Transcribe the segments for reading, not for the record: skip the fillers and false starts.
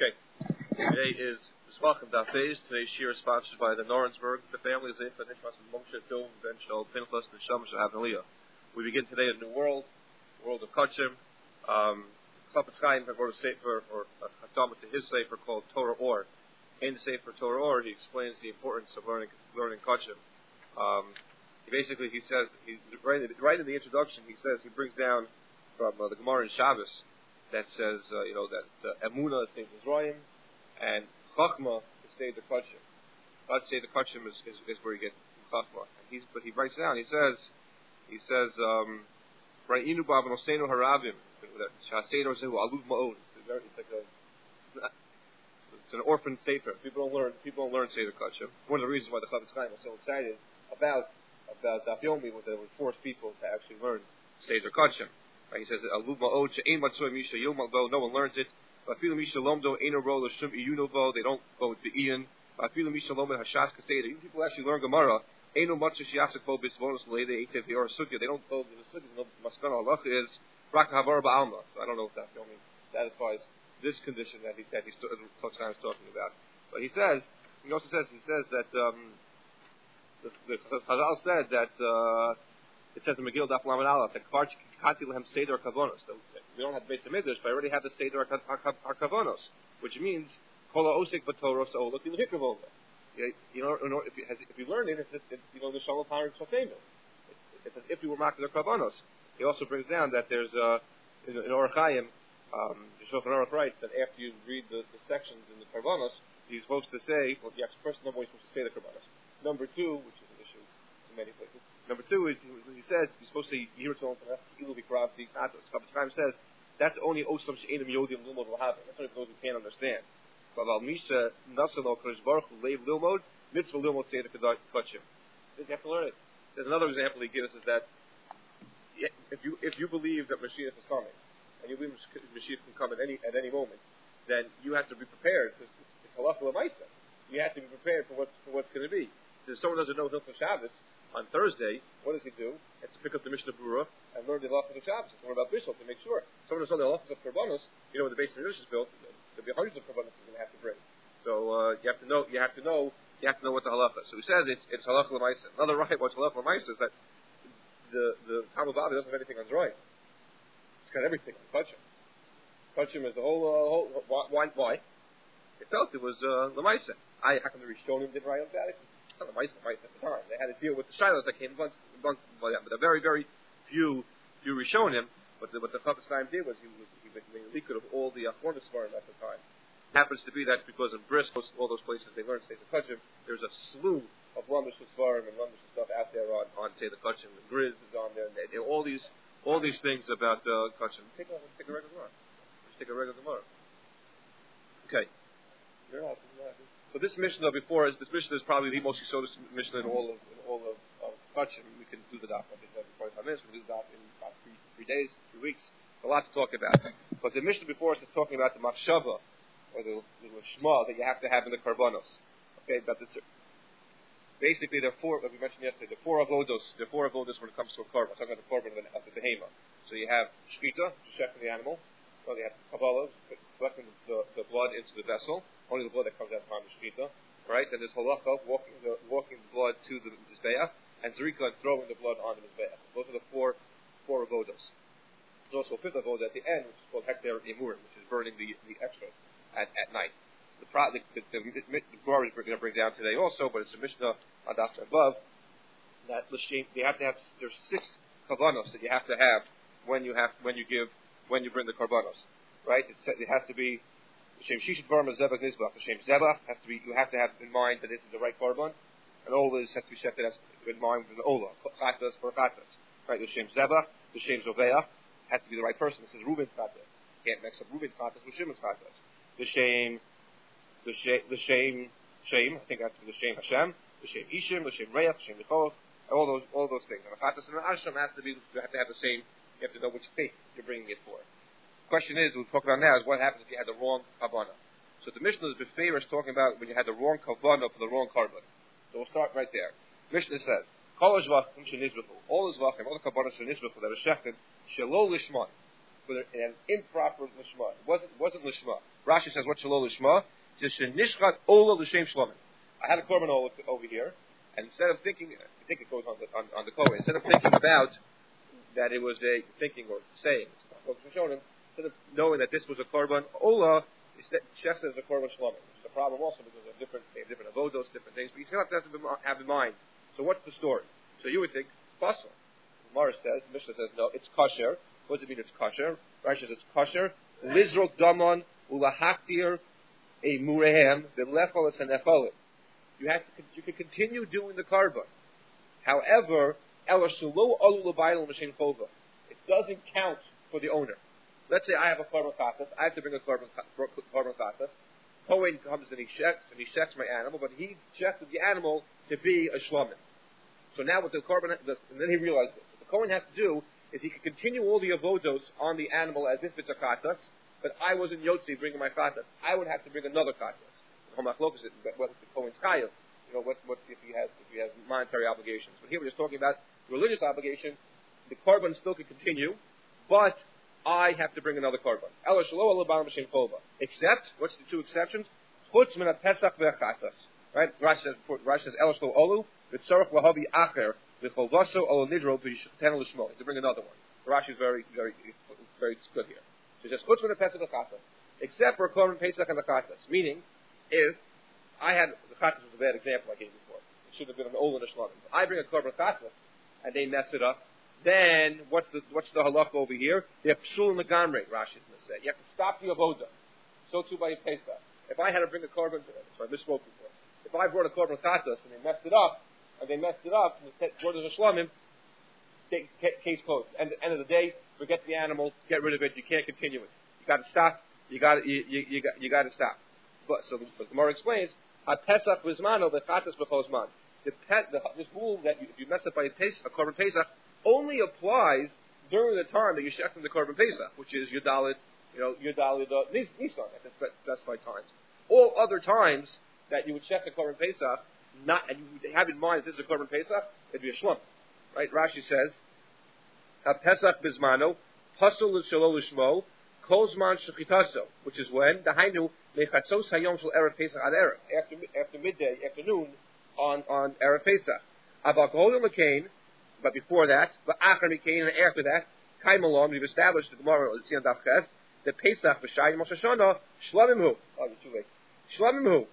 Okay. Today is Zvachim Daf Beis. Today's shir is sponsored by the Norensberg, the family of Zefa Nishmas and Moshe Tov, Ben Shal, Pinchas, and Shamash Havnaliyah. We begin today a new world, the world of Kachim. Chafetz Chaim wrote a sefer, or a Hakdama to his sefer called Torah Or. In the sefer Torah Or, he explains the importance of learning Kachim. He says, right in the introduction, he brings down from the Gemara in Shabbos that says, that Emunah is Sefer Mizrayim, and Chachma is Sefer Kachim. But Sefer Kachim is where you get Chachma. But he writes down, he says, Ra'inu b'avonosenu harabim, Sha'aseido zehu aluv ma'od. It's an orphan sefer. People don't learn Sefer Kachim. One of the reasons why the Chafetz Chaim was so excited about Daf Yomi was that it would force people to actually learn Sefer Kachim. Right? He says, "Aluv ma'od she'ein matzoy misha yilmal bo." No one learns it. Afilu misha lomdo eino ro l'shum iyuno bo. They don't go with the ian. Afilu misha lomdo hashas kaseda. Even people actually learn Gemara. Eino matzoy she'asik bo b'tzvonos leide eitev or sugya. They don't go to the sugya. No maskana halacha is rak havar ba'alma. So I don't know if Daf Yomi satisfies this condition that he's talking about. But he also says that the Chazal said that it says in Megillah Daf Lamed Aleph that Kvar Kanti Lehem Seder Kavonos. We don't have the Beis Midrash, but I already have the Seder Kavonos, which means Kol Osik B'Torah So Look L'Hikravova. If you learn it, it's just the Shalom Parent Shafeinu. It's as if you were marked their Kavonos. He also brings down that there's in Orach Chaim, the Shulchan Aruch writes that after you read the sections in the Kavonos, you're supposed to say, first number one, you're supposed to say the Kavonos. Number two, which is an issue in many places. Number two is he says you're supposed to say Yirtzon Ilu Bikrav Dikatos. Chafetz Chaim says that's only Osam She'enim Yodim Lilmod L'Havim. That's only for those who can't understand. But Al Misha Nasalo Kodesh Baruch Hu Leiv Lilmod Mitzvah Lilmod Seder Kachim. You have to learn it. There's another example he gives is that if you believe that Mashiach is coming and you believe Mashiach can come at any moment, then you have to be prepared because it's halacha l'maisa. You have to be prepared for what's going to be. So if someone doesn't know Hilchos Shabbos on Thursday, what does he do? He has to pick up the Mishnah Berurah and learn the halachas of Shabbos, learn about Bishul to make sure. Someone doesn't know the halachas of Karbanos, when the base of the Midrash is built, there'll be hundreds of Karbanos he's going to have to bring. So you have to know what the halacha is. So he says it's halacha l'maisa. Another right what's halacha l'maisa is that the Talmud Bavli doesn't have anything on Zroim. It's got everything on Kachim. Kachim is the whole why? They felt it was l'maisa. How come the Rishonim didn't write about it? It's not l'maisa at the time. They had to deal with the shilas that came but a very, very few Rishonim. But what the Chafetz Chaim did was he made a likud of all the Achronis Svarim at the time. It happens to be that because in Brisk, all those places they learned Sefer Kachim, there's a slew of Lamish Svarim and Lamish stuff out there on Sefer Kachim. The Grizz is on there, and all these things about Kachim. Take a regular Gemara. Just take a regular Gemara. Okay. So this Mishnah is probably the most Yisodis Mishnah in all of Kachim. We can do the daf in 45 minutes. We can do the daf in about 3 days, 3 weeks. There's a lot to talk about. But the Mishnah before us is talking about the machshava, or the shema that you have to have in the karbanos. Okay, basically there are four, like we mentioned yesterday, there are four avodos when it comes to a korban. I'm talking about the korban of the behema. So you have shechita, shechting the animal. Well, you have kabbalah, collecting the blood into the vessel, only the blood that comes out from the shechita, right? Then there's halacha, walking the blood to the mizbeach, and zrika, and throwing the blood on the mizbeach. Those are the four avodos. There's also a fifth avodah at the end, which is called hekter imurim, which is burning the extras at night. The Gemara is going to bring down today also, but it's a Mishnah on Daf above that you have to have. There's 6 kavanos that you have to have when you bring the karbanos, right? It has to be Shem Shishit Varma Zebach Nizbach. Shem Zebach has to be. You have to have in mind that this is the right korban, and all this has to be shefted as in mind with the ola chatas for chatas, right? The Shem Zebach, the Shem Zoveach has to be the right person. This is Reuben's chatas. Can't mix up Reuben's chatas with Shimon's chatas. The shame, I think that's the shame Hashem, the shame Ishim, the shame Reach, the shame Nicholos, all those things. And the Chatas and the Ashram has to be, you have to have the same, you have to know which faith you're bringing it for. The question is, we'll talk about now, is what happens if you had the wrong Kavanah. So the Mishnah is Befeir is talking about when you had the wrong Kavanah for the wrong Karban. So we'll start right there. Mishnah says, all the Kavanah Shenizbechu, all the Kavanah Shenizbechu that are shechted, Shelo Lishman. with an improper lishma. It wasn't lishma. Rashi says, what's shalol lishma? It says, shenishchat ola l'shem shlomin. I had a korban ola over here, and instead of thinking, I think it goes on the Kohen, instead of thinking about that it was a thinking or saying, instead of knowing that this was a korban ola, Shech says a korban shlomin, which is a problem also because they have different avodos, different things, but you still have to have in mind. So what's the story? So you would think, puzzle. Gemara says, Mishnah says, no, it's kosher. What does it mean it's kosher? Rashi says it's kosher. Lizro damon ulahaktir a murehem v'lecholas and echolim. You can continue doing the korban. However, it doesn't count for the owner. Let's say I have a korban chatas. I have to bring a korban chatas. Kohen comes and he checks my animal, but he checked the animal to be a shlomin. So now with the korban, and then he realizes what the Kohen has to do is he can continue all the avodos on the animal as if it's a chatas, but I wasn't yotzi bringing my chatas. I would have to bring another chatas. What the Kohen's chayav? What if he has monetary obligations? But here we're just talking about religious obligation. The korban still can continue, but I have to bring another korban. Except, what's the two exceptions? Chutz min pesach ve'chatas. Right? Rashi says, El shlo olu v'tzorach lahavi acher v'cholvaso olu nidro v'yishten l'shmo. To bring another one. Rashi is very good here. So it says, Chutz min pesach ve'chatas. Except for korban pesach and the chatas. Meaning, if I had, the chatas was a bad example I gave before. It should have been an ol and a shlamim. I bring a korban chatas, and they mess it up. Then what's the halakha over here? They're psul nagamre. Rashi is going to say you have to stop the avoda. So too by a pesach. If I had to bring a korban, so I misspoke before. If I brought a korban chatas and they messed it up, and brought it to shlamim, case closed. And at the end of the day, forget the animal, get rid of it. You can't continue it. You got to stop. You got to stop. But so the Gemara explains, a pesach v'zmano v'chatas v'chozman. This rule that if you mess up by a korban pesach only applies during the time that you're shechting the korban pesach, which is Yudalit Nisan at the specified times. All other times that you would check the korban pesach, and you would have in mind that this is a korban pesach, it'd be a shlum. Right? Rashi says, a pesach bizmano pasul l'shalo l'shmo kozman shechitaso, which is when the hainu mechatzos hayom shel erev pesach ad erev, after midday, afternoon on erev pesach. Abakol l'kain. But before that, but after Mikain, and after that, Kaimalom, we've established the Gemara, Tzion Daf Ches, the Pesach, B'Shayim Moshe Shana, Shlamimhu. Oh, you're too late. Shlamimhu.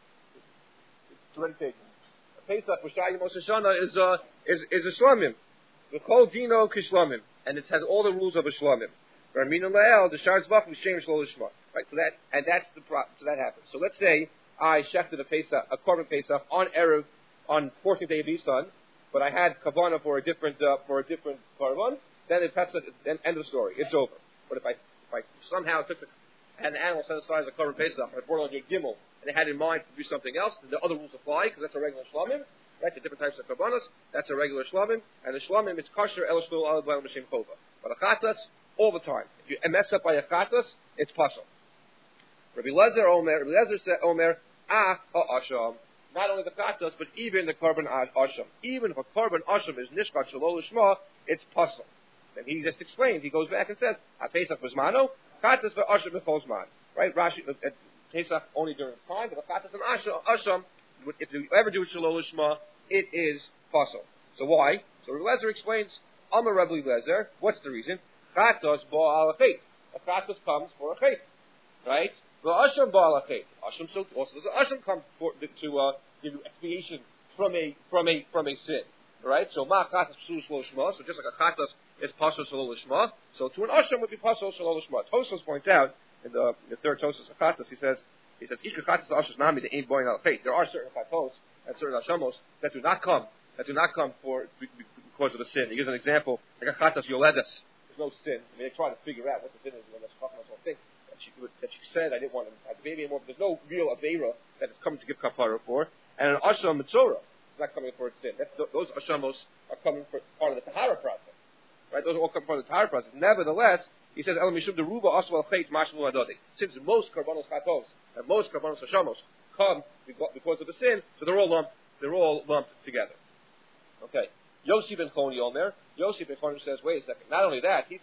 It's already taken. Pesach, B'Shayim Moshe Shana is a Shlamim. The Kol Dino Kishlamim. And it has all the rules of a Shlamim. Ramina La'el, the Shar Zvach, V'Shem Shlo Lishma. Right, so that happens. So let's say I shechted a korban Pesach on Erev, on 14th day of Nisan, but I had kavana for a different korban, then end of the story. It's over. But if I somehow had an animal set aside as a korban pesach, I brought on your gimel, and I had in mind to do something else, then the other rules apply because that's a regular shlamim, right? The different types of korbanos, that's a regular shlamim, and the shlamim is kosher el shlu al b'al m'shem chova. But a chatas all the time. If you mess up by a chatas, it's pasul. Rabbi Lezer said Omer ha'asham. Not only the chatas, but even the korban asham. Even if a korban asham is nishkat shalol lishma, it's pasul. Then he just explains. He goes back and says, "Pesach v'zmano, chatas v'asham v'chozman." Right? Rashi Pesach only during time, but the chatas and asham, if you ever do it shalol lishma, it is pasul. So why? So Rabbi Lezer explains. Amar Rabbi Lezer. What's the reason? Chatas ba'al achet. A chatas comes for a chet, right? The asham ba'al achet. Asham so also does asham come to give you expiation from a sin, right? So ma chatas psul shlo shma. So just like a chatas is pasul shlo shma, so to an asham would be pasul shlo shma. Tosos points out in the third Tosos of chatas, he says ish chatas ashas nami the ain't boing al achet. There are certain chatos and certain ashamos that do not come because of a sin. He gives an example like a chatas yoledas. There's no sin. I mean, they try to figure out what the sin is when that's talking about something that she said I didn't want to have the baby anymore. But there's no real aveira that is coming to give kapara for. And an asham mitzora is not coming for a sin. Those ashamos are coming for part of the tahara process. Right? Those are all coming part of the tahara process. Nevertheless, he says, El mishum deruba aswal chait mashmu adodi. Since most karbanos chatos and most karbanos ashamos come because of the sin, so they're all lumped together. Okay. Yossi ben Choni Omer. Yossi ben Choni says, wait a second. Not only that, he says,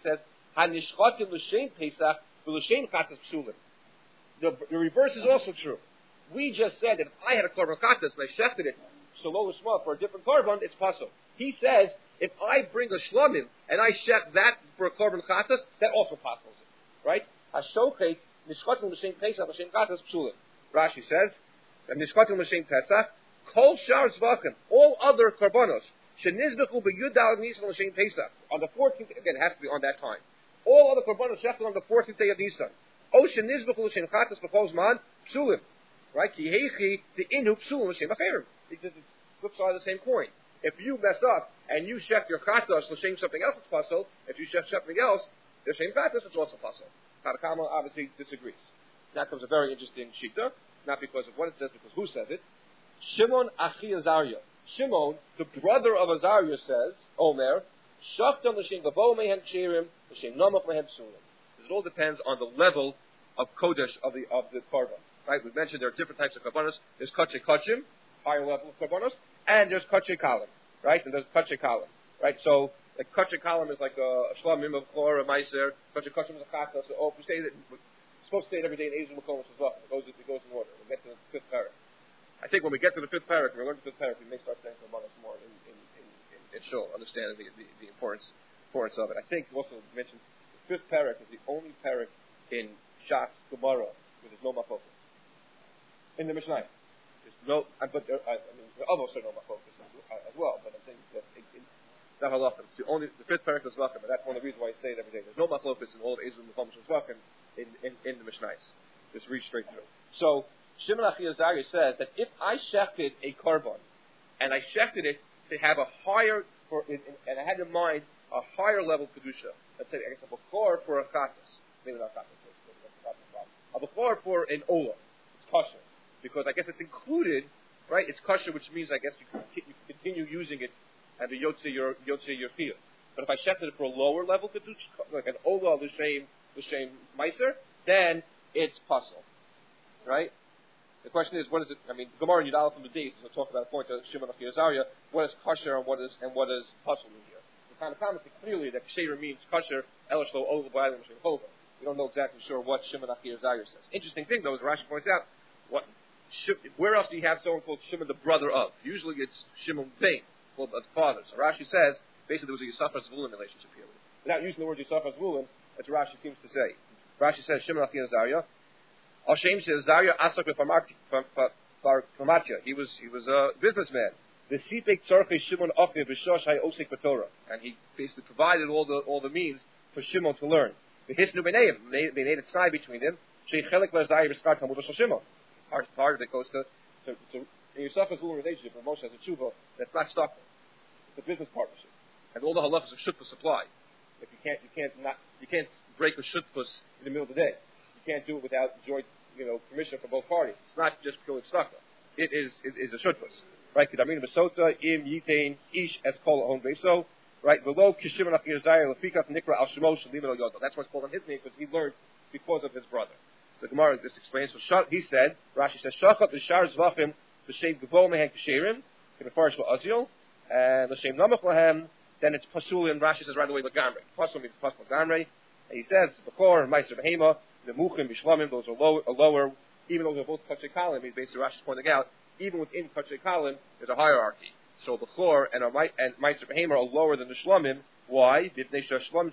Hanishchatim l'shem Pesach v'l'shem chatas psulim. The reverse is also true. We just said that if I had a korban chatas and I shechted it shalom l'shma for a different korban, it's possible. He says if I bring a shlomim and I shech that for a korban chatas, that also possible, right? Hashochet nishchatim l'shem Pesach l'shem chatas psulim. Rashi says that nishchatim l'shem Pesach kol shar zvachim, all other korbanos shenizbechu b'yudal nisan l'shem Pesach on the 14th. Again, it has to be on that time. All other korbanos shechted on the 14th day of Nisan. O shenizbechu l'shem chatas b'chol zman psulim. Right? Ki heichi the inu psulim l'shem acherim. Because it's flip side of the same coin. If you mess up and you shech your chatas l'shem something else, it's possible. If you shech something else, the same chatas, it's also possible. Tanakama obviously disagrees. That comes a very interesting shita, not because of what it says, because who says it? Shimon Achi Azariah. Shimon, the brother of Azariah, says, Omer, Shachtam l'shem gavo mehem ksherim, l'shem namach mehem psulim. This all depends on the level of kodesh of the korban. Right? We mentioned there are different types of korbanos. There's kache kachim, higher level of korbanos, and there's kache kalim. Right? And there's kache kalim. Right? So the kache kalim is like a shlamim of chlor, a meiser. Kache kachim is a chata. So if we say that we're supposed to say it every day in Ezra Makom as well. It goes in order. We'll get to the fifth parak. I think when we get to the fifth parak, we learn the fifth parak, we may start saying korbanos more in shul, understanding the importance of it. I think also mentioned the fifth parak is the only parak in Shas Gemara where there's no machlokas. In the Mishnah, there's no. But there almost are no machlokas as well. But I think that it's not halachim. It's the fifth parak is halachim, and that's one of the reasons why I say it every day. There's no machlokas in all of Ezra Makom Shazvakim in the Mishnah. Just read straight through. So Shimon Achi Azariah says that if I shechted a korban and I shechted it to have a higher, and I had in mind a higher level kedusha, let's say I guess a bechor for a chatas, maybe not chatas, a bechor for an olah, it's kosher, because I guess it's included, right? It's kosher, which means I guess you can continue using it and the yotze your field. But if I shechted it for a lower level kedusha, like an olah l'shem meiser, then it's puzzle, right? The question is, what is it? I mean, Gemara and Yudal from the date will talk about a point of Shimon Achi Azariah. What is kosher and what is puzzle in here? The kind of comments clearly that ksheira means kosher. Elishlo ol b'ayim shehova. We don't know exactly sure what Shimon Achi Azariah says. Interesting thing though, as Rashi points out, where else do you have someone called Shimon the brother of? Usually it's Shimon ben, called the father. So Rashi says basically there was a Yisachar Zvulun relationship here. Without using the word Yisachar Zvulun, as Rashi seems to say. Rashi says Shimon Achi Azariah. Al-Shem says Azariah asak b'farmatya. He was a businessman. The sipek tzarchei Shimon Achi b'shosh hay osek b'Torah, and he basically provided all the means for Shimon to learn. The hisnu b'neim, they made a tie between them. Shei chelek l'Azariah b'skar Talmud of Shimon. Part of it goes to in your Yisachar relationship, where Moshe has a tshuva that's not stuck. It's a business partnership, and all the halachas of shutfus apply. If you can't break a shutfus in the middle of the day. You can't do it without joint, permission from both parties. It's not just purely tzedakah. It is a shutfus, right? Kedamina besota im yitain ish es kol on beso, right? Below kishimon Achi Azariah lefikat nikra al shemo shalim el yodo. That's why it's called on his name because he learned because of his brother. The Gemara this explains. So he said, Rashi says, shachat l'shar zvachim b'shem gavo mehen ksherim k'mefarish v'azil and l'shem namach lahem. Then it's pasulim. Rashi says right away l'gamrei. Pasul means pasul l'gamrei. And he says b'chor meiser behema. The muchim b'shlamim, those are lower, even though they're both kache kalim. He's basically Rashi's pointing out, even within kache kalim, there's a hierarchy. So the chlor and meiser behemer are lower than the shlamim. Why? Because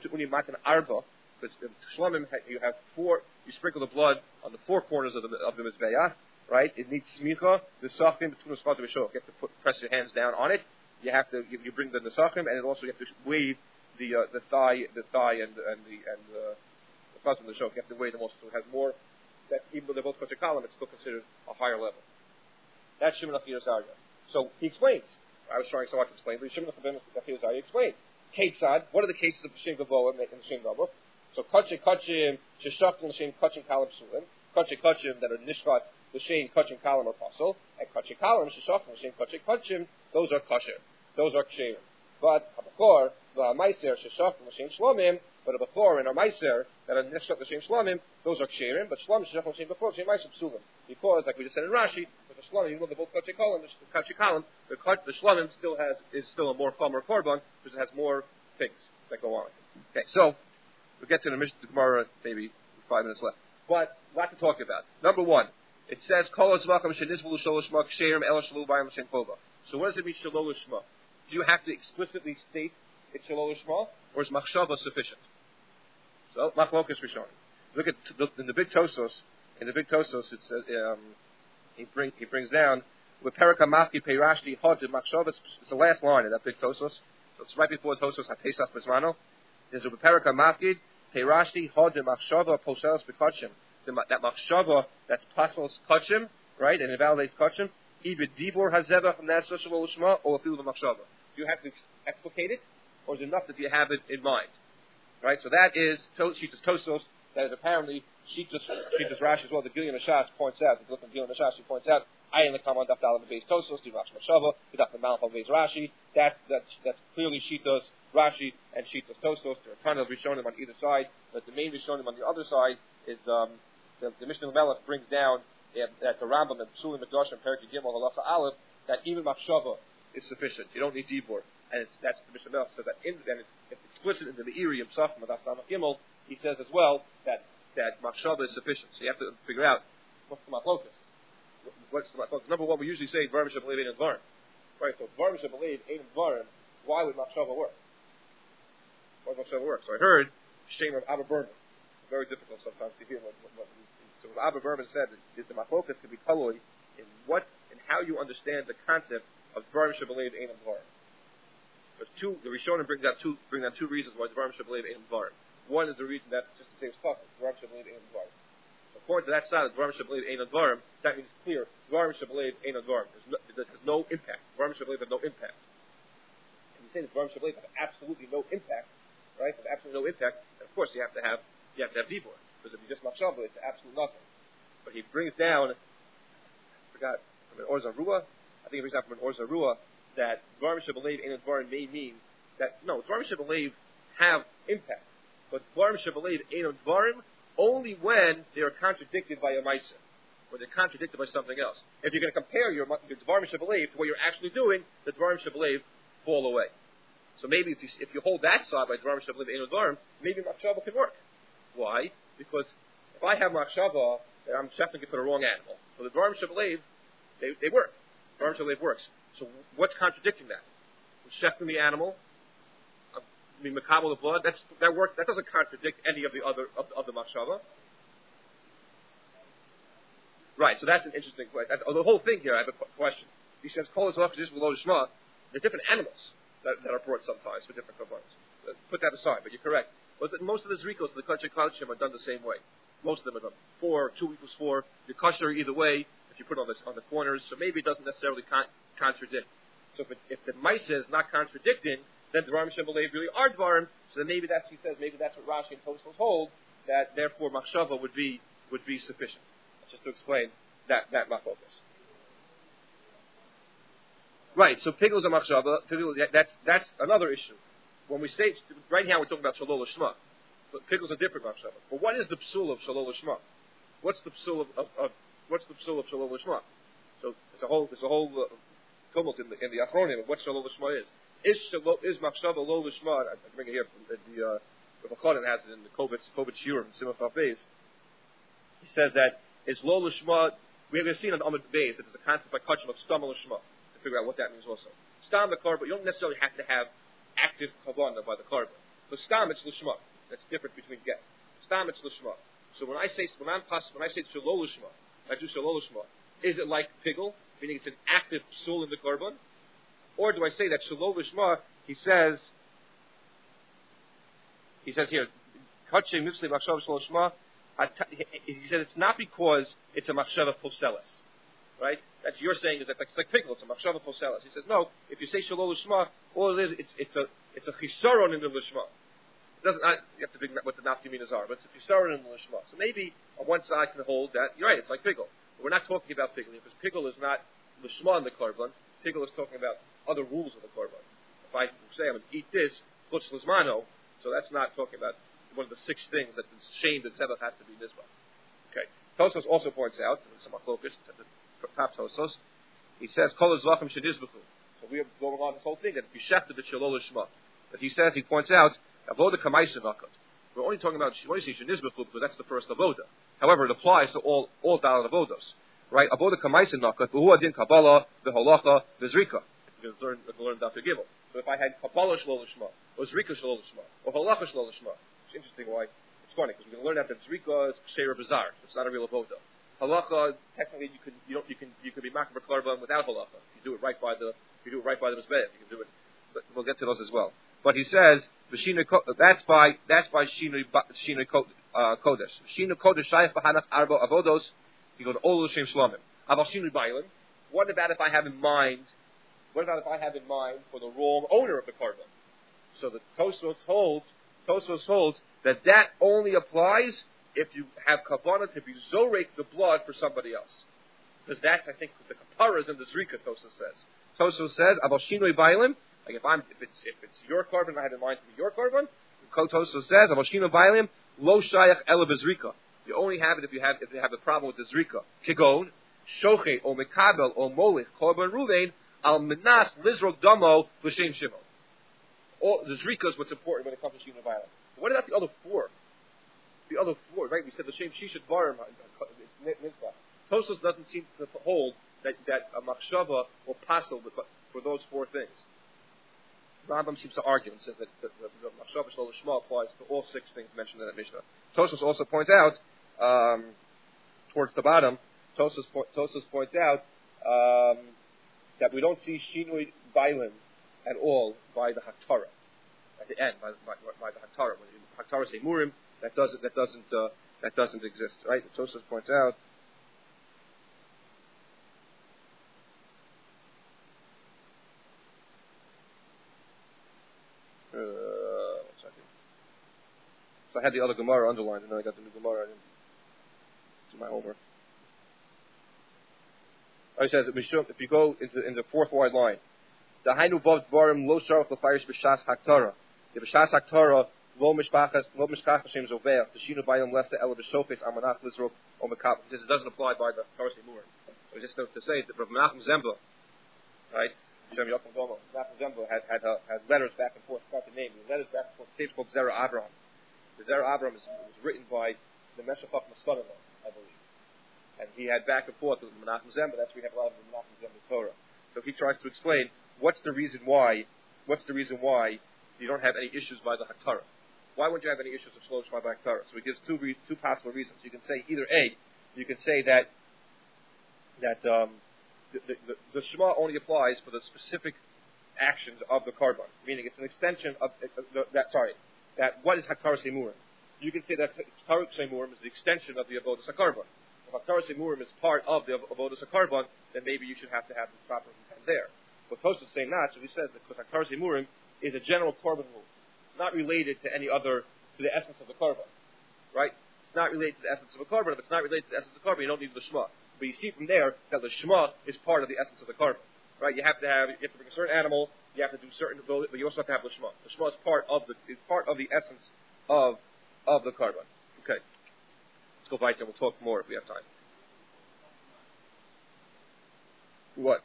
the shlamim you have four. You sprinkle the blood on the four corners of the mizbeach, right? It needs smicha. The sachim between the spots of shul. You have to press your hands down on it. You have to you bring the nesachim, and it also you have to wave the thigh and the from the show, you have to weigh them also, so it has more, that even though they're both kosher column, it's still considered a higher level. That's Shimon Achi Azariah. So he explains. I was trying so hard to explain, but Shimon Achi Azariah explains. Ketzad, what are the cases of Shem Gavoa and Shem Gavoa? So Kachim, Sheshach, L'Shem, Kachim, Kalim, Psulim. Kachim that are Nishvat, L'Shem, Kachim, Kalim, or Pasul. And Kachim, Kalim, Sheshach, L'Shem, Kachim, those are kosher. Those are ksherim. But Habachor, the Meiser, Sheshach, L'Shem, Shlomim, but a Bechor and a Meiser that are Nishvat L'Shem Shlomim, those are ksherim, but Shlomim, Sheshach, L'Shem, Bechor, L'Shem, Meiser, Psulim. Because, like we just said in Rashi, with the Shlomim, even though they're both Kachim Kalim, the Shlomim is still a more chomer korban, because it has more things that go on. Okay, so, We'll get to the Mishnah Gemara maybe 5 minutes left. But a lot to talk about. Number one, it says, so what does it mean, Shalol Lishma? Do you have to explicitly state it's Shalol Lishma, or is Machshava sufficient? So, Machlokas Rishon. Look at in the big Tosos. In the big Tosos, it says he brings down with Perika Mafki Peirashti Hod Machshava. It's the last line of that big Tosos. So it's right before Tosos HaPesach Bismano. There's a Perika Mafki Peirashti Hod Machshava Poselos Bekachim. That Machshava that's Pasos Kachim, right, and invalidates Kachim. Either Dibor Hazevach Nasa Shalol Lishma or Afilu Machshava. Do you have to explicate it, or is it enough that you have it in mind? Right, so that is Shitas Tosos. That is apparently Shitas Rashi as well. The Gilyon Hashas points out. If you look at Gilyon Hashas, he points out Ayin the Kaman Daf Dalam Beis Tosos, Divash Machshava, Daf Malachal Beis Rashi. That's clearly Shitas Rashi and Shitas Tosos. There are a ton of Rishonim on either side, but the main Rishonim on the other side is the Mishnah Melech brings down that the Rambam and Psulim Medosh and Perek Gimel Halacha Aleph that even Machshava is sufficient. You don't need Dibur, and that's the Mishnah Melech says that it's explicit in the Meiri of Safim Adaf Samach Gimel. He says as well that Machshava is sufficient. So you have to figure out what's the Machlokas. Number one, we usually say Dvarim Shebelev Ein Dvarim. Right. So Dvarim Shebelev Ein Dvarim. Why would Machshava work? Why would Machshava work? So I heard Shem of Abba Berman. Very difficult sometimes to hear what so Abba Berman said that the Machlokas could be colloid in how you understand the concept of Dvarim Shebelev Ein Dvarim. There's the Rishonim bring down two reasons why Dvarim Shebelev Ein Dvarim. One is the reason that just the same stuff, Dvarim Shebelev Ein Dvarim. According to that side of Dvarim Shebelev Ein Dvarim, that means clear Dvarim Shebelev Ein Dvarim. There's no impact. Dvarim Shebelev have no impact. And you say that Dvarim Shebelev have absolutely no impact, right? Have absolutely no impact. And of course, you have to have Dibur, because if you just Machshava, it's absolute nothing. But he brings down, from an Orza Ruah, I think he brings down from an Orza Ruah that Dvarim Shebelev Ein Dvarim may mean that no, Dvarim Shebelev have impact. But Dvarim Shebelev Ein Dvarim only when they are contradicted by a Maisa, when they're contradicted by something else. If you're going to compare your Dvarim Shebelev to what you're actually doing, the Dvarim Shebelev fall away. So maybe if you hold that side by Dvarim Shebelev Ein Dvarim, maybe Machshava can work. Why? Because if I have Machshava, then I'm shefting it for the wrong animal. So the Dvarim Shebelev, they work. Dvarim Shebelev works. So what's contradicting that? Shefting the animal, Makabel the blood, that works. That doesn't contradict any of the other of the Machshava. Right, so that's an interesting question. The whole thing here, I have a question. He says, Kol Zolach Shadish Below Shema, they're different animals that are brought sometimes for different components. Put that aside, but you're correct. Most of the Zrikos, the Kachar Kalshim, are done the same way. Most of them are done 4, 2 equals 4. The Kachar either way, if you put it on the corners, so maybe it doesn't necessarily contradict. So if the Maisa is not contradicting, then the Dvarim Shebelev really are Dvarim, so then maybe that's what he says, maybe that's what Rashi and Tosfos hold, that therefore Machshava would be sufficient. Just to explain that Machlokas. Right, so Pigels and Machshava, that's another issue. When we say, right now we're talking about Shalol Lishma, but Pigels are different Machshava. But what is the Psul of Shalol Lishma? What's the Psul of Shalol Lishma? So there's a whole tumult in the Achronim of what Shalol Lishma is. Is Machshava Lo Lishma? I bring it here from the Chanan has it in the Kovitz Shiur in Simon Beis. He says that is Lo Lishma. We have seen on Amud Beis that there's a concept by Kachim of Stam Lishma to figure out what that means also. Stam the Karba, you don't necessarily have to have active Kavanah by the Karba. But Stam it's Lishma. That's different between get. Stam it's Lishma. So when I say Shalol Lishma, I do Shalol Lishma. Is it like Pigel, meaning it's an active psul in the Karban? Or do I say that Shalol Lishma, he says here, Kachim Mitzli Machshava Shalol Lishma, he said it's not because it's a Machshava Poselis. Right? That's you're saying is that it's like Pigel, it's a Machshava Poselis. He says, no, if you say Shalol Lishma, all it is, it's a Chisaron in the Lishma. You have to figure out what the nafkaminas are, but it's a Chisaron in the Lishma. So maybe on one side can hold that, you're right, it's like Pigel. But we're not talking about Pigel, because Pigel is not Lishma in the Korban. Pigel is talking about other rules of the Korban. If I say I'm going to eat this, Chutz Lizmano, so that's not talking about one of the 6 things that the shame that Tevach has to be Nizbah. Okay. Tosos also points out, in some Machlokas, at the top Tosos, he says, Kol Zvachim Shedizbechu. So we are going on this whole thing, that Bishefta the Shalol Lishma. But he says, he points out, Avoda Kamaisa Vakot. we're only talking about Shinizbechlu because that's the first avoda. However, it applies to all Dalet avodos, right? Avoda kamaisin nakat, v'hu adin kabbalah, v'halacha, v'zrika. We're going to learn Daf Gimel. So if I had kabbalah shlo l'shma, or zrika shlo l'shma, or halacha shlo l'shma, it's interesting why. It's funny because we're going to learn that zrika is k'sheira bizarre. It's not a real avoda. Halacha, technically, you can be makar b'karban without halacha. You do it right by the mizbeach. You can do it. But we'll get to those as well. But he says that's by shinui kodesh. Shinui kodesh shayach b'hanach arba avodos. You go to all l'shem shlamim. Aval shinui bailim. What about if I have in mind for the wrong owner of the karban? So the Tosfos holds that only applies if you have kavanah to be zorek the blood for somebody else. Because that's, I think, because the kapara is in the zrika, Tosfos says. Tosfos says, aval shinui bailim. Like if it's your karban, I had in mind to be your karban. Tosfos says, aval shinui bailim lo shayach ela bezrika. You only have it if you have a problem with the zrika. Kigon shochet or mekabel or molich korban ruvein al menas lizrok damo l'shem shimon. All the zrika is what's important when it comes to shinui bailim. What about the other four? Right? We said the shem shisha dvarim nizbach. Tosfos doesn't seem to hold that a machshava or pasel for those four things. Rambam seems to argue and says that the machshava shlo l'shma applies to all six things mentioned in that Mishnah. Tosfos also points out towards the bottom. Tosfos points out that we don't see shinui bailim at all by the Haktarah at the end by the Haktarah. When the Haktarah say murim, that doesn't exist, right? Tosfos points out. So I had the other Gemara underlined, and then I got the new Gemara. I didn't do my homework. He says, if you go in the fourth wide line, the Hainu Vav Dvarim Lo Sharach L'Farish B'Shas Haktara. The B'Shas Haktara Lo Mishkachas Hashem Zoveach. The Shinu Bayim Lesta Ela B'Shofetz Amanach Lizrok Omekab. It doesn't apply by the Tarsi Murim. So just to say that Rav Menachem Zembla, right? Shem Yochel Domo. Menachem Zembla had letters back and forth. Forgot the name. The letters back and forth. The called Zera Abraham. The Zera Abraham was written by the Meshachach son-in-law, I believe. And he had back and forth with Menachem Zembla. That's where we have a lot of the Menachem Zembla Torah. So he tries to explain what's the reason why you don't have any issues by the Haktarah. Why wouldn't you have any issues of Shlo Shma by Haktarah? So he gives two possible reasons. You can say either A, you can say that the Shema only applies for the specific actions of the Karban, meaning it's an extension of that what is Haktarah Semurim? You can say that Haktarah Semurim is the extension of the Avodas HaKarban. If Haktarah Semurim is part of the Avodas HaKarban, then maybe you should have to have the proper intent there. But Tosfos is saying not, so he says that because Haktarah Semurim is a general Karban rule, not related to to the essence of the Karban, right? It's not related to the essence of a Karban. If it's not related to the essence of the Karban, you don't need the Shema. But you see from there that the Shema is part of the essence of the Karban, right? You have to bring a certain animal. You have to do certain, but you also have to have the Shema. The Shema is part of the essence of the Karban. Okay, let's go back and we'll talk more if we have time. What?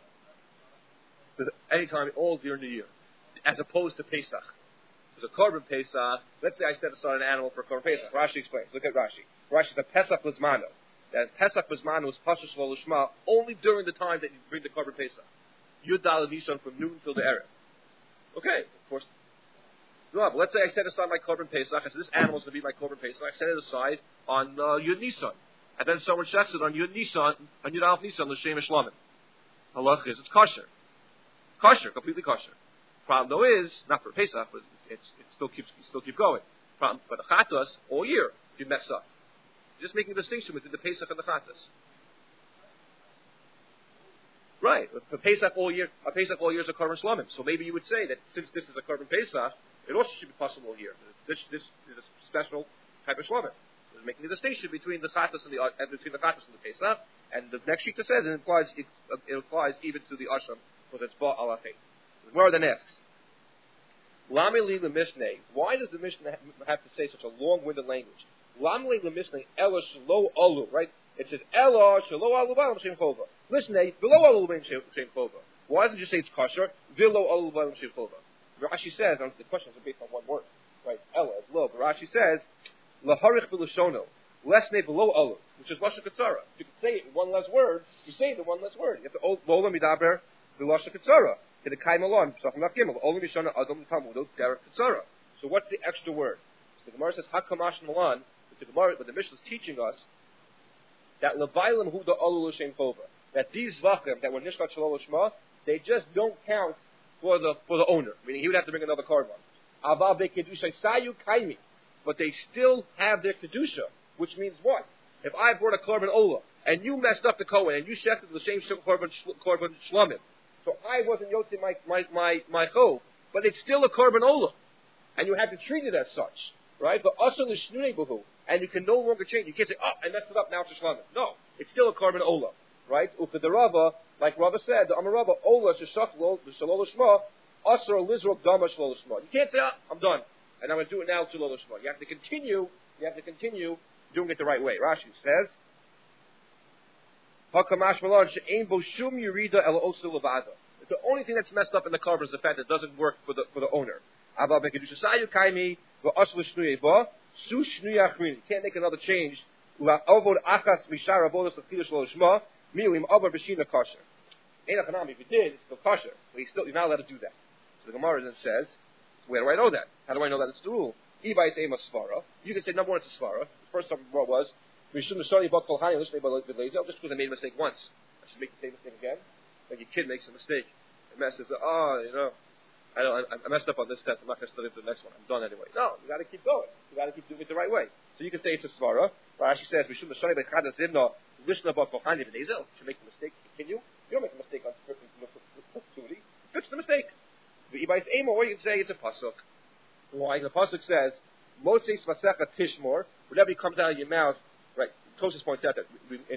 Anytime, all during the year, as opposed to Pesach. There's a Karban Pesach. Let's say I set aside an animal for Karban Pesach. Rashi explains. Look at Rashi. Rashi says Pesach Lizmano. That Pesach Lizmano is Pasha Shlo L'Shma only during the time that you bring the Karban Pesach. Yud Daled Nisan from noon till the Erev. Okay, of course. No, but let's say I set aside my Karban Pesach. I said this animal is going to be my Karban Pesach. I set it aside on Yud Nisan, and then someone checks it on Yud Nisan, on Yud Alf Nisan, l'Shem Shlamim. Halach is it's kosher, completely kosher. Problem though is not for Pesach, but it still keep going. Problem, but the Chatas all year you mess up. Just making a distinction between the Pesach and the Chatas. Right, a Pesach all year is a Karban Shlamim. So maybe you would say that since this is a Karban Pesach, it also should be possible all year. This is a special type of Shlamim. It's making a distinction between the Chatas and the Pesach, and the next sheet says it applies even to the Asham because it's Ba Alachet. The Gemara then asks, Lami li lemishnei. Why does the Mishnah have to say such a long-winded language? Lami li lemishnei ela shelo alu. Right? It says ela shelo alu b'alam shem chova. Mishnei v'lo alu b'alam shem chova. Why doesn't it just say it's kosher? V'lo alu b'alam shem chova. Rashi says, and the question is based on one word. right? Ella is low. But Rashi says, laharich v'lashono, lesne below olu, which is lashon katsara. You can say it in one less word. You say it in one less word. You have to lola midaber v'lashon katsara. To the kaim alon, psachim gimel, olu mishana adam talmudo derek katsara. So what's the extra word? So the Gemara says hakamash malan. But the Mishnah is teaching us that levailim hu da olu l'shem chova. That these vachim that were nishkat shalol l'shma, they just don't count for the owner. Meaning he would have to bring another korban. Aval bekedusha sayu kaimi. But they still have their kedusha, which means what? If I brought a korban ola and you messed up the kohen and you shechted the same korban shlamim, so I wasn't yotzei my chov, but it's still a korban ola, and you had to treat it as such, right? But also the shnunei buhu, and you can no longer change. You can't say, oh, I messed it up, now it's a shlamim. No, it's still a korban ola, right? Ufa the Rava, like Rava said, the Amar Rava ola sheshachlo the shalol shma asar lizrok dama shalol shma. You can't say, oh, I'm done, and I'm going to do it now to shalol shma. You have to continue. You have to continue doing it the right way. Rashi says, "Hakamash malon she'ein bo shum yirida el osu levada." The only thing that's messed up in the korban is the fact that it doesn't work for the owner. Aval bekedusha sayu kaimi v'asl shnuyei ba su shnuya achrin. You can't make another change. La'avod achas mishar avodas l'chidush lo l'shma milim avar b'shina kosher. Ein achanami. If you did, it's still kosher. But you're not allowed to do that. So the Gemara then says, where do I know that? How do I know that it's the rule? Ibais ema svara. You can say number one, it's a svara. The first time was mishum nishari bakol hani l'shnei b'lezel. Just because I made a mistake once, I should make the same mistake again. Like your kid makes a mistake, it messes up. I messed up on this test. I'm not going to study for the next one. I'm done anyway. No, you got to keep going. You got to keep doing it the right way. So you can say it's a svara. Rashi says mishum nishari b'chad zimna lishna bakol hani b'lezel. You make the mistake, continue. You don't make a mistake on perpetuity. Fix the mistake. Ibais ema, or you can say it's a pasuk. Why? The pasuk says, "Motzei svasecha tishmor." Whatever comes out of your mouth, right? Tosfos points out that in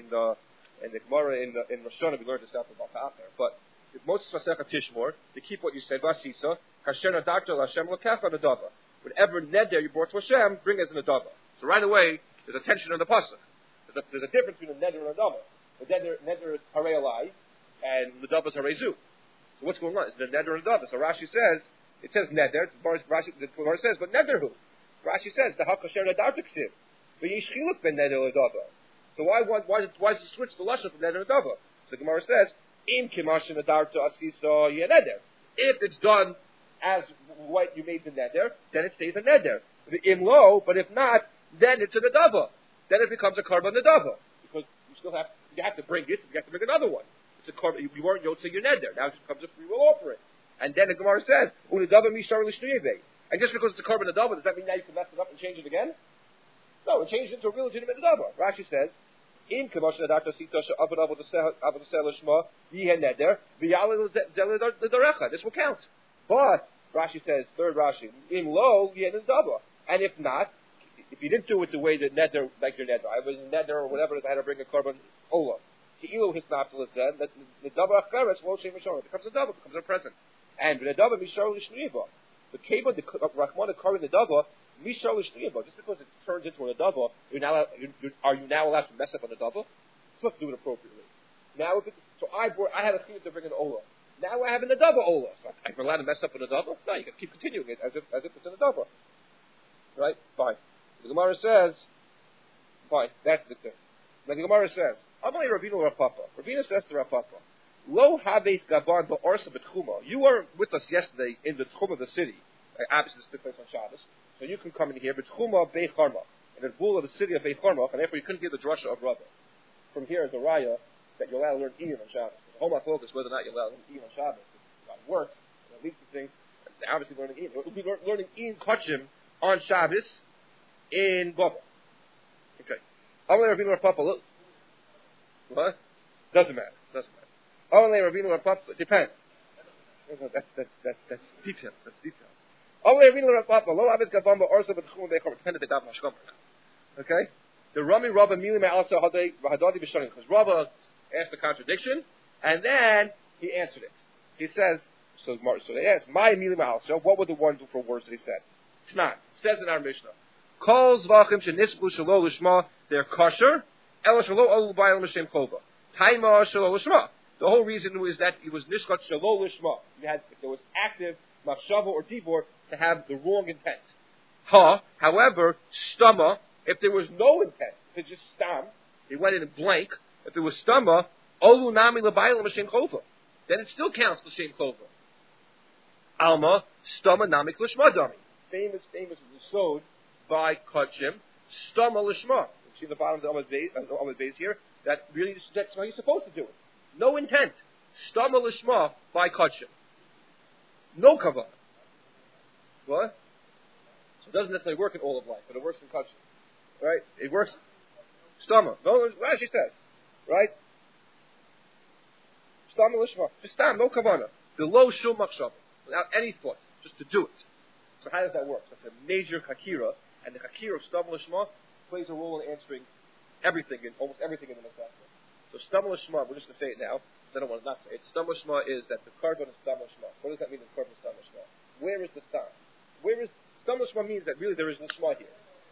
the Gemara in Rosh Hashanah we learned this out from Balta'acher. But Motzei svasecha tishmor, to keep what you say, vasisa kasher nadarta l'Hashem l'kafa nadava. Whatever neder you brought to Hashem, bring as an adava. So right away, there's a tension in the pasuk. There's a difference between a neder and a adava. The neder is harei alai, and the adava is hareizu. So what's going on? It's the neder and adava. So Rashi says. It says neder. The Gemara says, but neder who? Rashi says the hakasher nadarta ksiv. But yishchiluk ben neder ledava. So why does he switch the lashon from neder ledava? So the Gemara says, im kimash nadarta asisa yeneder. If it's done as what you made the neder, then it stays a neder. Im lo, but if not, then it's a nadava. Then it becomes a korban nadava because you have to bring it. You have to bring another one. It's a korban. You weren't yotzei your neder. Now it becomes a free will offering. And then the Gemara says, "Unadava mishar l'shnuyeve." And just because it's a korban adava, does that mean now you can mess it up and change it again? No, it changed it into a real legitimate adava. Rashi says, "In kamash nadarta sita she'avad avod l'shma yihen neder v'yalel l'darecha." This will count. But Rashi says, third Rashi, "In lo yihen adava." And if not, if you didn't do it the way the neder, like your neder, I was neder or whatever, I had to bring a korban ola. Ki'ilu hisnaftel is then that the dava acheres lo shem mishor. It becomes a dava, becomes a present. And the dava mishar l'shnuyeva. The keva the Rahman kari the dava mishar l'shnuyeva. Just because it turns into an adava, are you now allowed to mess up on the dava? So let's do it appropriately. Now, I had a chiyuv to bring an ola. Now I have an adava ola. So I'm allowed to mess up an adava? No, you can keep continuing it as if it's an adava. Right? Fine. The Gemara says, fine. That's the thing. Now the Gemara says, Amalei Ravina Rapapa. Ravina says to Rapapa, Lo habeis gaban ba'orsa b'tchuma. You were with us yesterday in the tchum of the city. Obviously, this took place on Shabbos. So you can come in here, b'tchuma Beit Charmach, in the rule of the city of Beit Charmach, and therefore you couldn't hear the drasha of Rava. From here is a raya that you're allowed to learn Iyun on Shabbos. The whole focus whether or not you're allowed to learn Iyun on Shabbos. It's on work, and it leads to things. Obviously, learning Iyun. We'll be learning Iyun Kachim on Shabbos in Bava. Okay. Amalei Ravina Rapapa. What? Doesn't matter. Only Ravina Rapapa depends. That's details. That's details. Only Ravina Rapapa lo avis gavamba orsa b'tchum beichor depended the dav mashkamer. Okay, the Rami Rabba Mili Ma'alsa Hadadi B'Shanim because Rabba asked the contradiction and then he answered it. He says so they asked my Mili Ma'alsa what were the wonderful words that he said? Tnan says in our Mishnah Kol zvachim shenisbu shelo lishma they're kosher el shelo olu b'ayel m'shem kova taima shelo lishma. The whole reason is that it was nishkat shelo lishma. If there was active machshava or dibor to have the wrong intent. However, stama, if there was no intent, if it's just stam, he went in blank. If it was stama, olu nami labayla l'shem chova, then it still counts l'shem chova. Alma stama nami l'shma dami. Famous Yesod by Kachim, stama l'shma. You see the bottom of the Amud Beis here. That really that's how you're supposed to do it. No intent. Stama l'shma by Kachim. No kavanah. What? So it doesn't necessarily work in all of life, but it works in Kachim. Right? It works. Stama. No, Rashi says. Right? Stama l'shma. Just stam, no kavanah. Below shul machshava. Without any thought. Just to do it. So how does that work? That's a major hakira, and the hakira of Stama l'shma plays a role in answering everything, almost everything in the Masechta. So Stama l'shma, we're just going to say it now, because I don't want to not say it. Stama l'shma is that the carbon is Stama l'shma. What does that mean, the carbon is Stama l'shma? Where is the stam? Stama l'shma means that really there is l'shma here.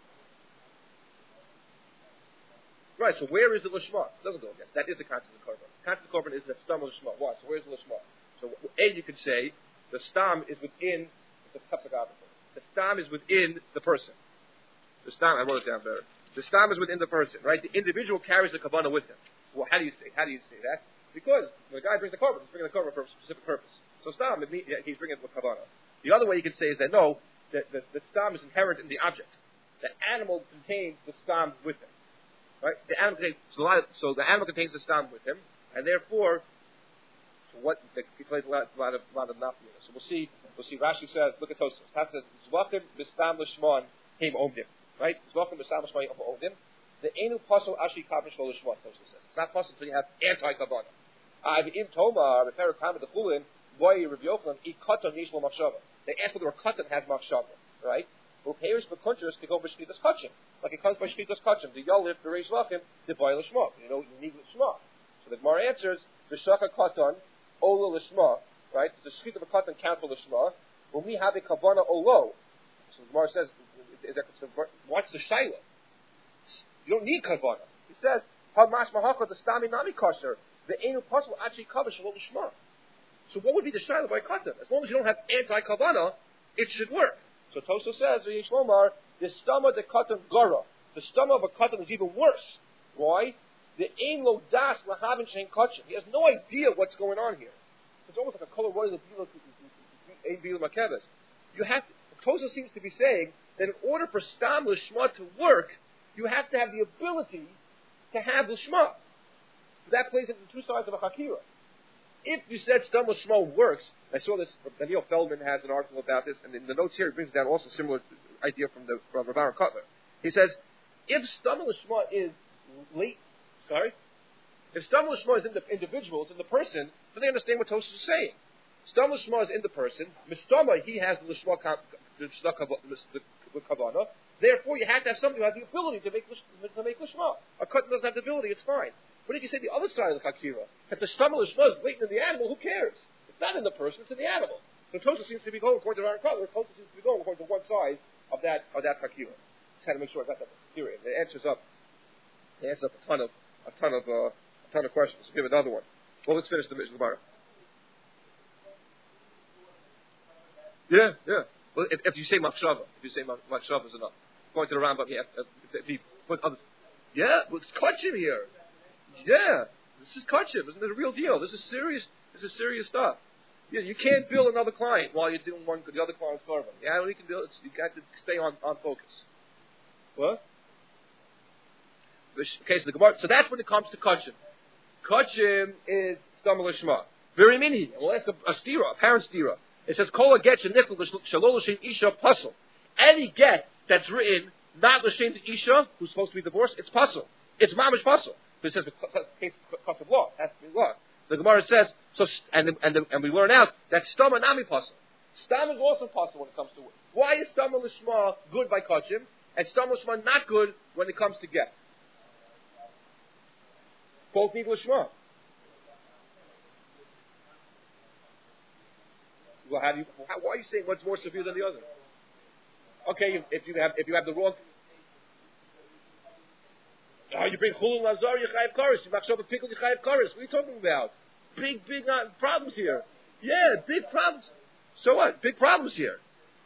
Right, so where is the l'shma? It doesn't go against. That is the concept of the carbon. The concept of the carbon is that Stama l'shma. Why? So where's the l'shma? So you could say the stam is within the The stam is within the person. The stam, I wrote it down better. The stam is within the person, right? The individual carries the kavanah with him. Well, how do you say that? Because when the guy brings the korban, he's bringing the korban for a specific purpose. So stam, he's bringing the kavanah. The other way you could say is that no, the stam is inherent in the object. The animal contains the stam with him, right? The animal contains the stam with him, and therefore, he plays a lot of nafila. So we'll see. Rashi says, look at Tosfos. That says zvachim b'stam l'shman heim omdim. Right? Zvachim b'stam l'shman heim omdim. The enu pasol ashi kavish lo l'shman. Tosfos says it's not possible until you have anti-kavanah. I've im tomar repair time of the chulin boy Rav Yochanan e katan nishlo machshava. They ask whether a katan has machshava. Right? Well, payers for kuntres to go by shkitas kachim. Like it comes by shkitas kachim. The yolif the reish lachim the boy l'shma. You need l'shma. So the Gemara answers v'shaka katan ola l'shma. Right? The shkita of a katan count for the shema. When we have a kavanah olo, so the Gemara says, what's the shaila? You don't need kavanah. He says, "Hamash mahaka the stami nami kosher the enu possible actually covers shalom l'shma." So what would be the shaila by katan? As long as you don't have anti kavanah, it should work. So Toso says, "Yishlomar the stama the katan gara." The stama of a katan is even worse. Why? The ein lo das lahavin shein kachem. He has no idea what's going on here. It's almost like a color royal of Makeves. You have to, Tosa seems to be saying that in order for Stam Lishma to work, you have to have the ability to have Lishma. That plays into two sides of a Hakira. If you said Stam Lishma works, I saw this, Daniel Feldman has an article about this, and in the notes here he brings down also a similar idea from Rav Aaron Kotler. He says, if Stam Lishma is if Stam Lishma is in the individual, it's in the person, then they understand what Tosfos is saying. Stam Lishma is in the person. Mistama, he has the Lishma Kavanah. Therefore, you have to have somebody who has the ability to make Lishma. A katan doesn't have the ability, it's fine. But if you say the other side of the Hakira, that the Stam Lishma is latent in the animal, who cares? It's not in the person, it's in the animal. So Tosfos seems to be going according to Aaron Kotler. Tosfos seems to be going according to one side of that Hakira. Just had to make sure I got that Hakira. It answers up a ton of questions. Give another one. Well, let's finish the Mishnah Gemara. Yeah. Well, if you say machshava, machshava is enough. Going to the Rambam, if you put other, well, it's kachim here. Yeah, this is kachim. Isn't it a real deal? This is serious stuff. Yeah, you can't bill another client while you're doing the other client's carbon. Yeah, you can bill. You got to stay on focus. What? Okay, so the Gemara. So that's when it comes to kachim. Kachim is Stam Lishma. Very mini. Well, that's a stira, a parent stira. It says, Kol get shenifel shalol l'shem isha puzzle. Any get that's written not l'shem to isha, who's supposed to be divorced, it's puzzle. It's mamish puzzle. But it says the case of law. It has to be law. The Gemara says, and we learn out that Stam nami puzzle. Stam is also puzzle when it comes to it. Why is Stam Lishma good by Kachim, and Stam Lishma not good when it comes to get? Both need Lishma. Well, why are you saying one's more severe than the other? Okay, if you have the wrong, you bring Chulun Lazar, you chayav kares. You machshava pickle, you chayav kares. What are you talking about? Big problems here. Yeah, big problems. So what? Big problems here.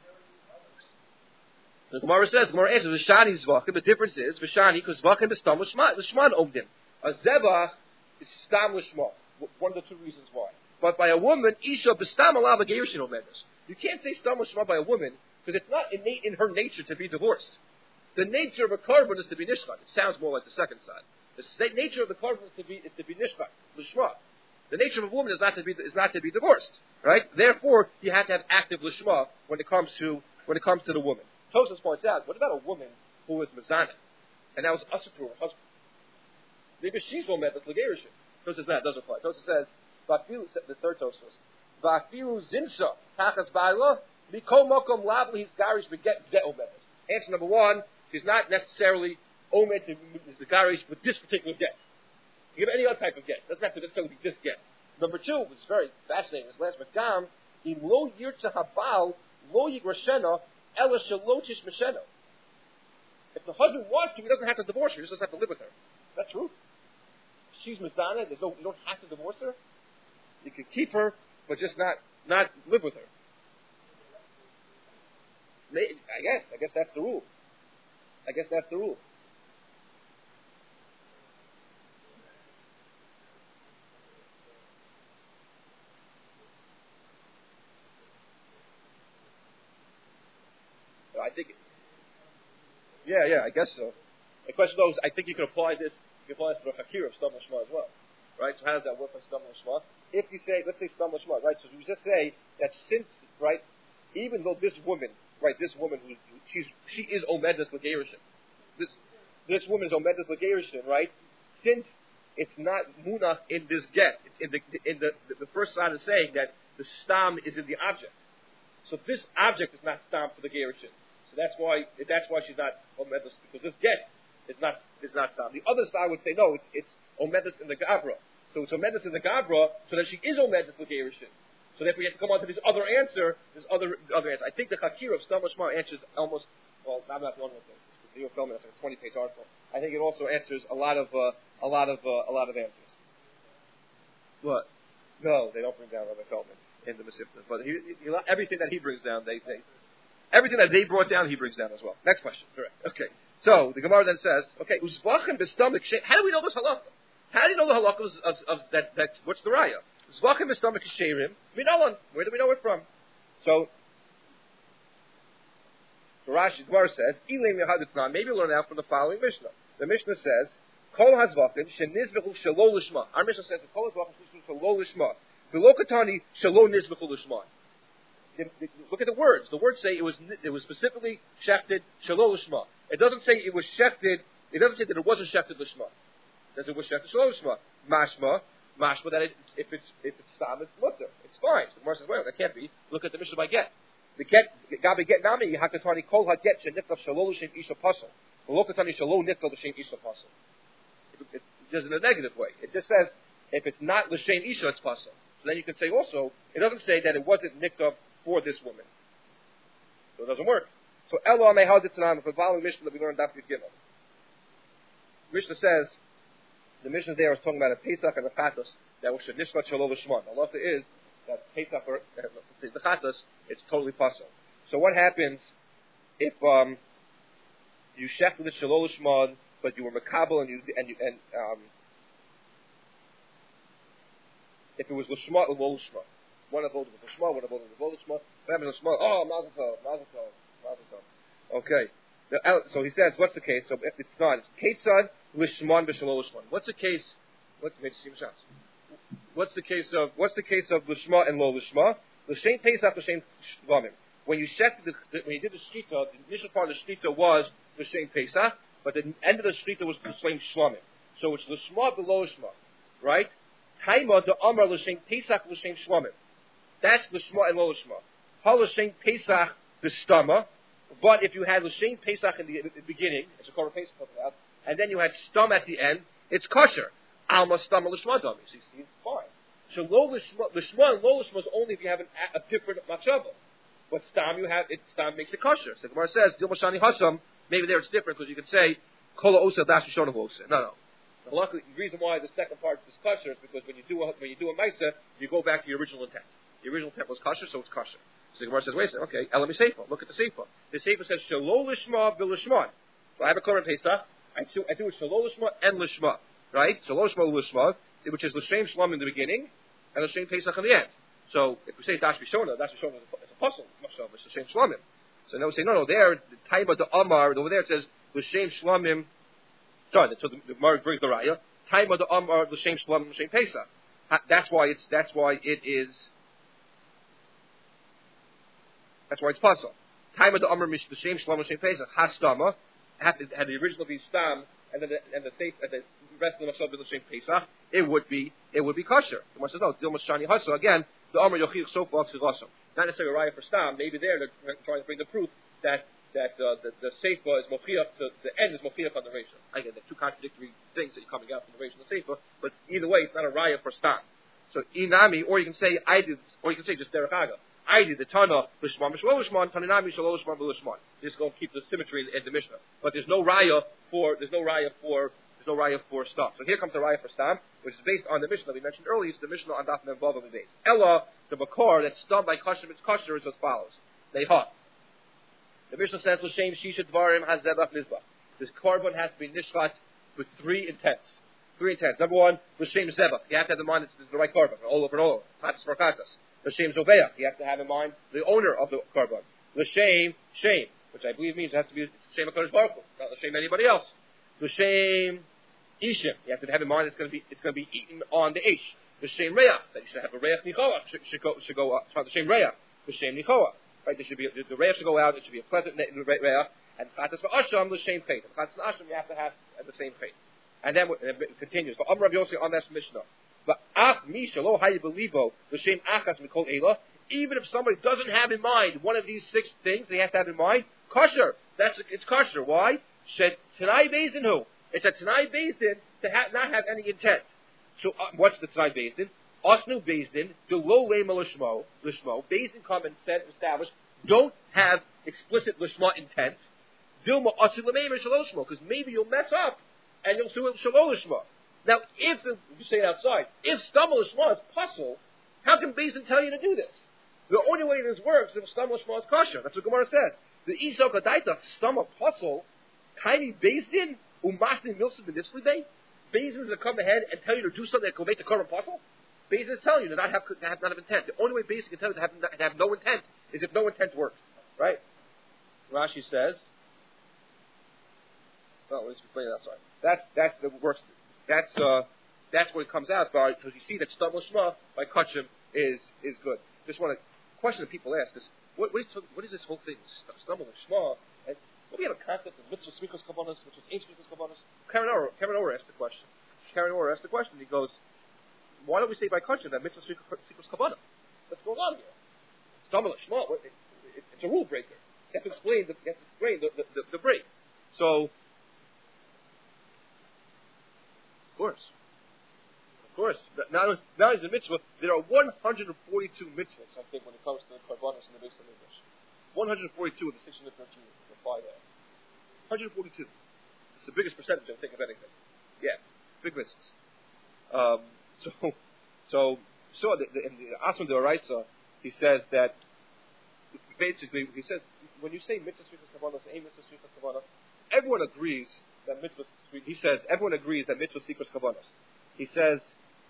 The Gemara says, Gemara answers, V'shani zvachim. The difference is, V'shani, because zvachim is stam l'shman omdim. A zevah is stam l'shma. One of the two reasons why. But by a woman, isha b'stam alav geirushin omedus. You can't say stam l'shma by a woman, because it's not innate in her nature to be divorced. The nature of a korban is to be nishchat. It sounds more like the second side. The nature of the korban is to be nishchat, l'shma. The nature of a woman is not to be divorced, right? Therefore, you have to have active lishma when it comes to the woman. Tosfos points out, what about a woman who was mezanah, and that was usher to her husband? Maybe she's omed as legerushin. Tosfos says that doesn't apply. Tosfos says, the third Tosfos, va'afilu zinsa tachas ba'ila mikol makom lavli his garish beget ze omed. Answer number one, she's not necessarily omed to the garish with this particular get. You give any other type of get. It doesn't have to necessarily be this get. Number two, which is very fascinating, this last Magam, in lo yirtza habal lo yigrashena ela shalotish meshena. If the husband wants to, he doesn't have to divorce her. He just doesn't have to live with her. Is that true? She's mizana. You don't have to divorce her. You can keep her, but just not live with her. I guess that's the rule. I think, I guess so. The question though is, I think you can apply this to the Hakir of Stam L'Shma as well, right? So how does that work for Stam L'Shma? If you say, let's say Stam L'Shma, right? So we just say that since, right, even though this woman who she is Omedes L'Gerushin, this woman is Omedes L'Gerushin, right? Since it's not Munach in this get, in the first side is saying that the Stam is in the object. So this object is not Stam for the Gerushin. So that's why she's not Omedus, because this get is not Stam. The other side would say, no, it's Omedus in the Gabra. So it's Omedus in the Gabra, so that she is Omedus L'Gerushin. So therefore you have to come on to this other answer, I think the Hakir of Stam L'Shma answers almost, well, I'm not the only one who thinks this, because Leo Feldman, that's like a 20-page article. I think it also answers a lot of answers. What? No, they don't bring down Rabbi Feldman in the Masifta, but everything that he brings down, everything that they brought down, he brings down as well. Next question. Correct. Okay. So the Gemara then says, okay, Uzvachim b'stomach. How do we know this halakha? How do you know the halakha of that? What's the raya? Uzvachim b'stomach sherim minalan. Where do we know it from? So Rashi Gemara says, Ilim yehaditnan. Maybe learn out from the following Mishnah. The Mishnah says, Kol hazvachim shenizvechu shelo lishma. Our Mishnah says, Kol hazvachim shenizvechu shelo lishma. V'lokatani shelo nizvechu lishma. Look at the words. The words say it was specifically shechted shelo lishma. It doesn't say it was shechted. It doesn't say that it wasn't shechted lishma. It says it was shechted shelo lishma. Mashma that if it's stam, it's mutter. It's fine. So the Gemara says, well, that can't be. Look at the Mishnah by get. The get gabi get nami hakatani kol haget sheniftav shelo l'shem isha pasol. V'lokatani shelo niftav l'shem isha pasol. It does it in a negative way. It just says if it's not l'shem isha, it's pasol. So then you can say also, it doesn't say that it wasn't niktav for this woman. So it doesn't work. So Elo Amehal Ditzanan, the following Mishnah that we learned Daf Yud Gimel. Mishnah says, the Mishnah there is talking about a Pesach and a Chatos that was Nishvat Shalom L'Shman. The halacha is that Pesach or the Chatos, it's totally possible. So what happens if you shechted the Shalom L'Shman, but you were Makabel and if it was L'Shma or Lo L'Shma? One of those was L'Shma, one of those was L'Shma. What happened to L'Shma? Oh, Mazel Tov. Okay. So he says, what's the case? So if it's not, it's Ketzad L'Shman B'Shalo L'Shman. What's the case? What's the case of L'Shma and Lo L'Shma? L'Shem Pesach, L'Shem Shlamim. When you did the Shkita, the initial part of the Shkita was L'Shem Pesach, but the end of the Shkita was L'Shem Shlamim. So it's L'Shma below L'Shma, right? Taima the Amar L'Shem Pesach L'Shem Shlamim. That's L'Shma and Lo L'Shma. Ha L'Shem Pesach B'Stama. But if you had L'Shem Pesach in the beginning, it's a Korban Pesach, and then you had Stam at the end, it's kosher. Alma Stam L'Shma Dami. So you see, it's fine. So Lo L'Shma and Lo L'Shma is only if you have a different machshava. But Stam Stam makes it kosher. So the Gemara says, Dil Mashani Hasam, maybe there it's different because you could say, Kola Osa Das Shonav Osa. No. Luckily, the reason why the second part is kosher is because when you do a Maisa, you go back to your original intent. The original intent was kosher, so it's kosher. So the Gemara says, wait a second, okay, Elam Seifa. Look at the Seifa. The Seifa says, Shalol Lishma B'Lishman. So I have a Korban Pesach. I do it Shalol Lishma and Lishma. Right? Shalol Lishma Lishma, which is L'Shem Shalom in the beginning, and L'Shem Pesach in the end. So if we say Dash Bishona is a puzzle. It's L'Shem Shalomim. So now we say, no, there, the Taima, the Amar, over there it says, L'Shem Shalomim. Sorry, so the Gemara brings the Raya. Taima, the Amar, L'Shem Shalomim, L'Shem Pesach. That's why it's puzzle. Time of the Amr Mish the same Shalom Shem Pesach Hastama had the original be Stam and the rest of the Mashal the same Pesach, it would be kosher. The Gemara says no, Dilma Shani Hasso again. The Amr Yochich Sofa Tzivasam. Not necessarily a raya for Stam. Maybe there they're trying to bring the proof that the Seifa is Mochiach, the end is Mochiach on the Reisha. Again, the two contradictory things that are coming out from the Reisha and the Seifa, but either way, it's not a raya for Stam. So Inami, or you can say just Derech Aga. I did the Tana Lishman Mishlo Lishman Tananami Shalo Lishman Lishman. Just going to keep the symmetry in the Mishnah, but there's no raya for Stam. So here comes the raya for Stam, which is based on the Mishnah we mentioned earlier. It's the Mishnah on Daf Mem Vav on the base. Ella the Makor that's Stam by kosher it's kosher is as follows. Neha. The Mishnah says L'Shem Shisha Dvarim HaZebach Mizbach. This korban has to be nishchat with three intents. Number one, L'Shem Zebach. You have to have in mind it's the right korban, all over and all over. Chatas for chatas. L'Shem Zoveach. You have to have in mind the owner of the korban. L'Shem Shem, which I believe means it has to be L'Shem HaKadosh Baruch Hu, not L'Shem anybody else. L'Shem Ishim. You have to have in mind it's going to be eaten on the Ish. L'Shem Reach. That you should have a Reach Nichoah. Should go up. L'Shem Reach. L'Shem Nichoah. Right? There should be the Reach should go out. It should be a pleasant Reach. And Chatas for Asham L'Shem Chet. And Chatas for Asham you have to have at the same Chet. And then it continues. So Amr Rav Yossi on that Mishnah. But ach misha lo hayibelivo l'shem achas mikol ela. Even if somebody doesn't have in mind one of these six things, they have to have in mind kosher. It's kosher. Why? Shed Tanai Bezdin who? It's a Tanai Bezdin to not have any intent. So what's the Tanai Bezdin? Osnu Bezdin the lo lema lishmo. Bezdin come and said established don't have explicit lishma intent. Dilma asil l'meimer shaloshmo because maybe you'll mess up and you'll sue shalolishma. Now, if you say it outside, if stumble lishma is puzzle, how can Bezdin tell you to do this? The only way this works is if stumble lishma is kosher. That's what Gemara says. The isok adaita stumble puzzle, tiny Bezdin umastin milsim b'nifsli Bezdin is to come ahead and tell you to do something that will make the korban puzzle. Bezdin is telling you to not have intent. The only way Bezdin can tell you to have no intent is if no intent works. Right? Rashi says. Well, let's explain it outside. That's the worst. That's what it comes out by because you see that stumble shma by kachim is good. Just want to question that people ask is what is this whole thing stumble shma? And we have a concept of mitzvah smichos kavanos, which is ancient smichos kavanos. Karen Orr asked the question. He goes, why don't we say by kachim that mitzvah smichos kavanos? What's going on here? Stumble shma. It's a rule breaker. You have to explain the break. So. Of course. Now is the mitzvah. There are 142 mitzvahs, I think, when it comes to the korbanos in the base of English. 142 of the 613 apply there. 142. It's the biggest percentage, I think, of anything. Yeah, big mitzvahs. So in the Asman de Araisa, he says that basically when you say mitzvah svichas kavanos, a mitzvah svichas kavanos, everyone agrees that mitzvah. He says everyone agrees that mitzvah svichas kavanos. He says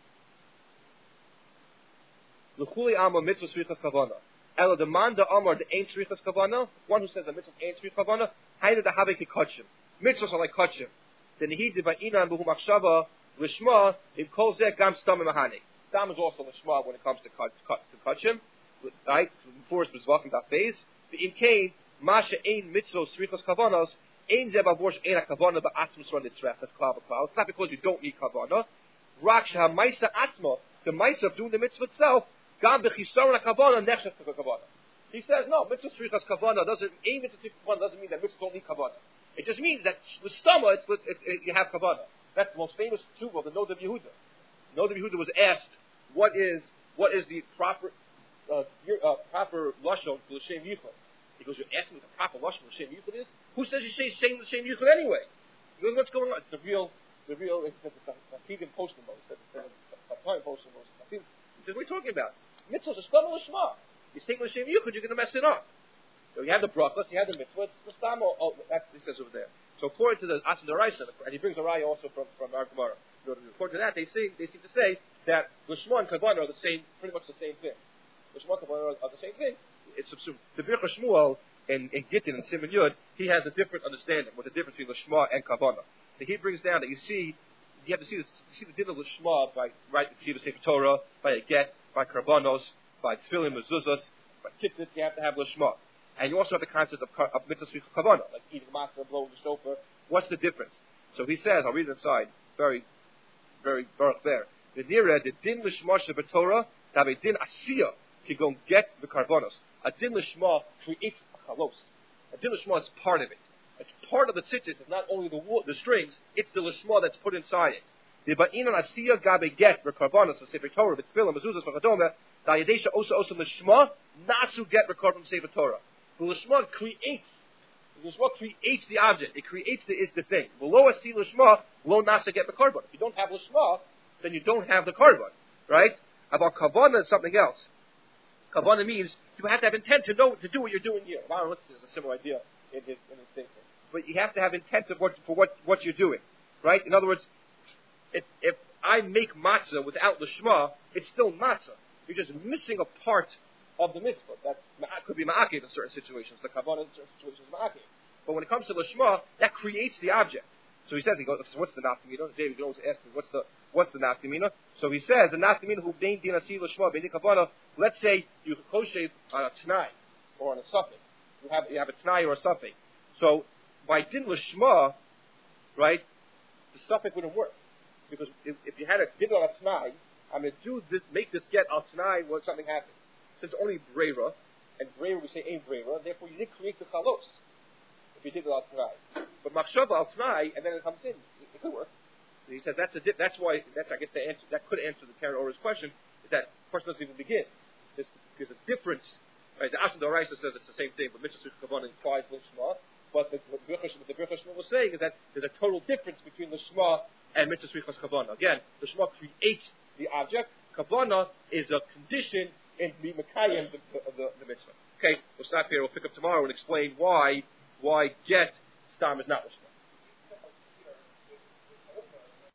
l'chuli amma mitzvah svichas kavana. Ela demanda amar the ain't svichas kavana. One who says that mitzvah ain't svichas kavana. Hayda the have kachim. Mitzvahs are like kachim. Then he did by inan b'hu machshava l'shma in kol zeh gam stam mahani. Stam is also l'shma when it comes to kachim. Right? Before it's bezvakim that phase. The imkain masha ein mitzvah svichas kavanos. Ein zeh bavorsh ein kavana ba'atzmus run nitzrech. That's klav. It's not because you don't need kavana. Rak shahamaisa atzma. The maisa of doing the mitzvah itself. Gam b'chisaron kavana nechshav kavana. He says no. Mitzvah svichas kavana doesn't. Ein mitzvah svichas kavana doesn't mean that mitzvahs don't need kavana. It just means that with stama, you have kavana. That's the most famous tshuva of the Noda Yehuda. Noda Yehuda was asked, "What is the proper lashon for l'shem yichud?" He goes, "You're asking me what the proper lashon for l'shem yichud is? Who says you say l'shem yichud anyway?" He goes, "What's going on? It's the real. It's Hafidim posting most. It's the time posting most. He says, "What are you talking about? mitzvahs are stam l'shma. You take l'shem yuchud, you're going to mess it up. So you have the brachas, you have the mitzvah, it's the stam. That's what he says over there. So according to the Asa D'Oraisa, and he brings a raya also from our Gemara. According to that, they seem to say that l'shma and kavanah are the same, pretty much the same thing. L'shma and kavanah are the same thing. It's subsumed. The Birchas Shmuel in Gittin and Siman Yud, he has a different understanding with the difference between l'shma and kavanah. So he brings down that you have to see the din of l'shma by see the Sefer Torah, by a get, by karbanos, by tefillin, mezuzos, by tittit. You have to have l'shma, and you also have the concept of mitzvah kavanah, like eating matzah, blowing the shofar. What's the difference? So he says, I'll read it inside, very, very there. The nira, the din l'shma shebetorah, have a din asiya to go get the karbanos. A din l'shma creates a chalos. A din l'shma is part of it. It's part of the tzitzis. It's not only the strings, it's the lishma that's put inside it. The ba'inan asiya gabe get rekarbanos, the sefer Torah, the tefillah, mezuzas, v'chadoma, the yadesha osa lishma, nasu get rekarban sefer Torah. The lishma creates the object. It creates the thing. Below asi lishma, lo nasa get rekarban. If you don't have lishma, then you don't have the karban, right? About kavana is something else. Kavana means you have to have intent to do what you're doing here. Aaron Litz is a similar idea in his statement. But you have to have intent for what you're doing, right? In other words, if I make matzah without lishma, it's still matzah. You're just missing a part of the mitzvah. That could be ma'akev in certain situations. The kavanah in certain situations is ma'akev. But when it comes to lishma, that creates the object. So he says, what's the nafkamina? David, you always ask me, what's the nafkamina? So he says, the nafkamina who dein din asi lishma bein kavanah. Let's say you kosher on a t'nai or on a suffix. You have a t'nai or a suffix. So by din lishma, right, the suffix wouldn't work. Because if you had a din on a t'nai, I'm going to do this, make this get al t'nai when something happens. Since it's only breira, and breira we say ain't breira, therefore you didn't create the chalos if you did it al t'nai. But machshava al t'nai, and then it comes in, it could work. And he said that's I guess the answer, that could answer the Karen Orer's question, is that the person doesn't even begin. There's a difference, right? The Asa D'Oraisa says it's the same thing, but mitzvah kavanah implies lishma. But the Birchas Shmuel was saying is that there's a total difference between the Shema and mitzvah svichas kavanah. Again, the Shema creates the object. Kavanah is a condition in Mekayim the mitzvah. Okay, we'll stop here. We'll pick up tomorrow and explain why get stam is not